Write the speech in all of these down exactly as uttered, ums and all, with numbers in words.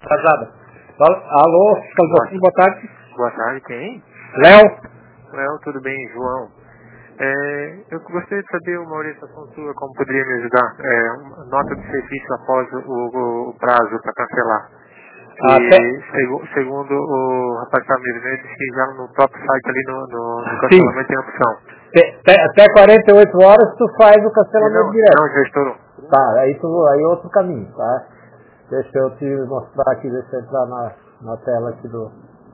Casada. Alô, fiscalização, boa tarde. Boa tarde, quem? Léo. Léo, tudo bem, João? É, eu gostaria de saber uma orientação sua, como poderia me ajudar. É, uma nota de serviço após o, o, o prazo para cancelar. Ah, E até... segu, segundo o rapaz que estava me dizendo, ele disse que já no próprio site ali no, no, no cancelamento Sim. tem opção. Até, até quarenta e oito horas tu faz o cancelamento Não, direto. não, já estourou. Tá, aí tu aí outro caminho, tá? Deixa eu te mostrar aqui, deixa eu entrar na, na tela aqui do.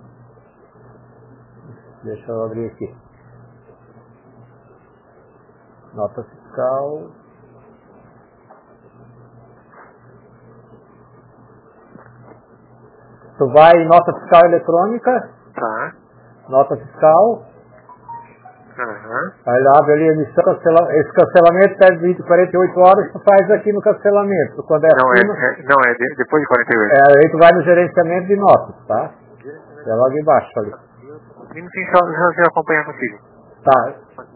Deixa eu abrir aqui. Nota fiscal. Tu vai em nota fiscal eletrônica. Tá. Nota fiscal. Aham. Aí lá abre ali a emissão, cancela, esse cancelamento pede vinte, quarenta e oito horas, tu faz aqui no cancelamento. Quando é Não, acima, é, é, não, é de, depois de quarenta e oito. é, aí tu vai no gerenciamento de notas, tá? É logo embaixo ali. Minutinho só, já, já acompanhar contigo. Tá.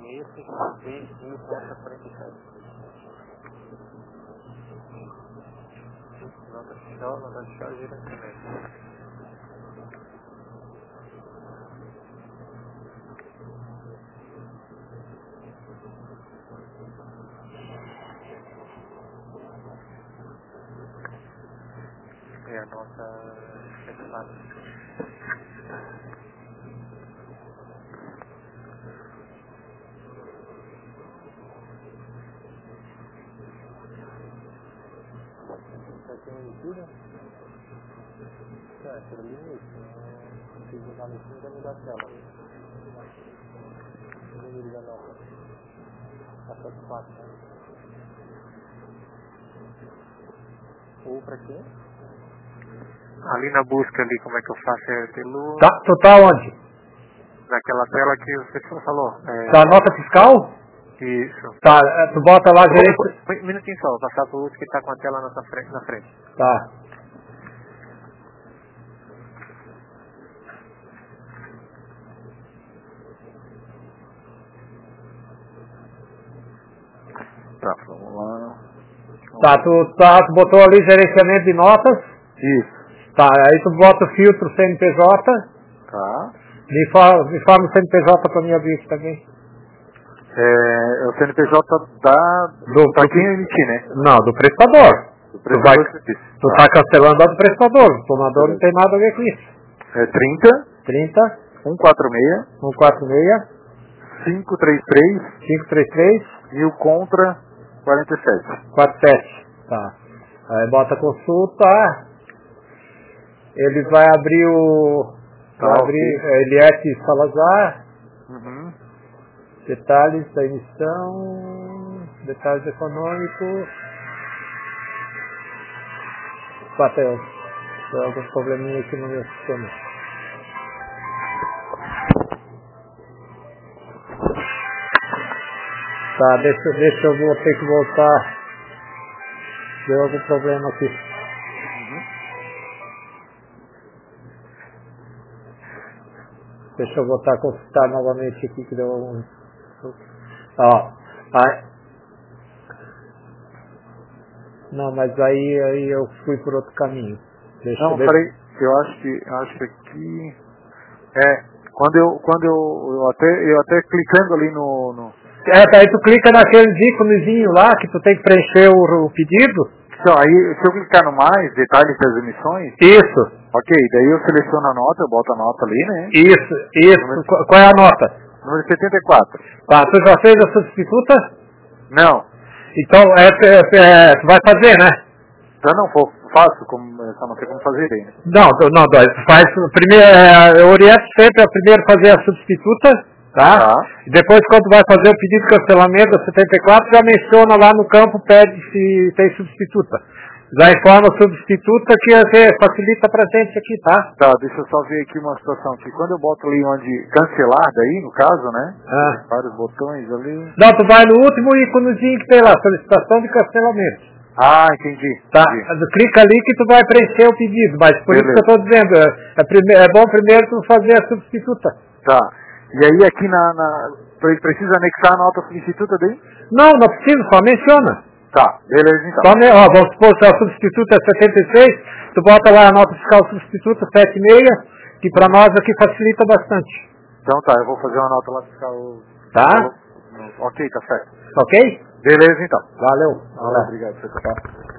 Nota fiscal, nota fiscal, gerenciamento. É a nota efetivada. Já tem emitida? É, pelo limite. Não tem que usar no fim da me dar tela. O número da nota. Tá satisfato, né? Ou pra quê? Ali na busca ali, como é que eu faço? É pelo... Tá, tu tá onde? Naquela tela que você falou. É... Tá, nota fiscal? Isso. Tá, é, tu bota lá gerente. Um minutinho só, vou passar pro Lúcio que tá com a tela na frente. Na frente. Tá. Tá, vamos lá. Tá, tu, tá, tu botou ali gerenciamento de notas. Isso. Tá, aí tu bota o filtro C N P J. Tá. Me fala, me fala o C N P J pra mim abrir aqui também. É, é o C N P J da... Do, Pra do, quem emitir, né? não, do prestador. Do Tu, vai, prestador de serviço. tu tá cancelando a do prestador. O tomador não tem nada a ver com isso. É trinta, trinta, cento e quarenta e seis, cento e quarenta e seis, quinhentos e trinta e três, quinhentos e trinta e três, mil contra quarenta e sete. quarenta e sete. Tá. Aí bota consulta. Ele vai abrir o... Tá, vai ok. abrir é, Eliette Salazar. Uhum. Detalhes da emissão. Detalhes econômicos. Bateu. Tem algum probleminha aqui no meu sistema. Tá, deixa, deixa eu vou ter que voltar. Deu algum problema aqui. Uhum. Deixa eu voltar a consultar novamente aqui que deu algum... Ó, aí... Não, mas aí, aí eu fui por outro caminho. Deixa Não, eu ver. peraí, eu acho que, acho que aqui... É, quando eu, quando eu, eu até, eu até clicando ali no... no... É, aí tu clica naqueles íconezinho lá que tu tem que preencher o, o pedido. Então, aí, se eu clicar no mais, detalhes das emissões... Isso, Ok, daí eu seleciono a nota, eu boto a nota ali, né? isso, isso. Número- Qu- Qual é a nota? Número setenta e quatro. Tá, tu já fez a substituta? Não, Então, é, é, é, tu vai fazer, né? já não for, faço, como, só não sei como fazer aí, né? Não, tu- não, tu faz primeiro, é, eu oriento sempre a primeiro fazer a substituta, tá? Tá. E depois quando vai fazer o pedido de cancelamento da setenta e quatro, já menciona lá no campo, pede se tem substituta. Já informa a substituta que você facilita pra gente aqui, tá? Tá, deixa eu só ver aqui uma situação aqui. Quando eu boto ali onde cancelar, daí, no caso, né? Ah. Vários botões ali. Não, tu vai no último íconezinho que tem lá, solicitação de cancelamento. Ah, entendi. Tá? entendi. Clica ali que tu vai preencher o pedido, mas por Beleza. isso que eu estou dizendo, é, é, prime- é bom primeiro tu fazer a substituta. Tá. E aí aqui na, na... pre- Precisa anexar a nota substituta daí? Não, não precisa, só menciona. Tá, beleza então. Só, ó, vamos supor que a substituta é setenta e seis, tu bota lá a nota fiscal substituta setenta e seis, que para nós aqui facilita bastante. Então tá, eu vou fazer uma nota lá fiscal. Tá? Ok, tá certo. Ok? Beleza então. Valeu. Valeu, obrigado, você tá.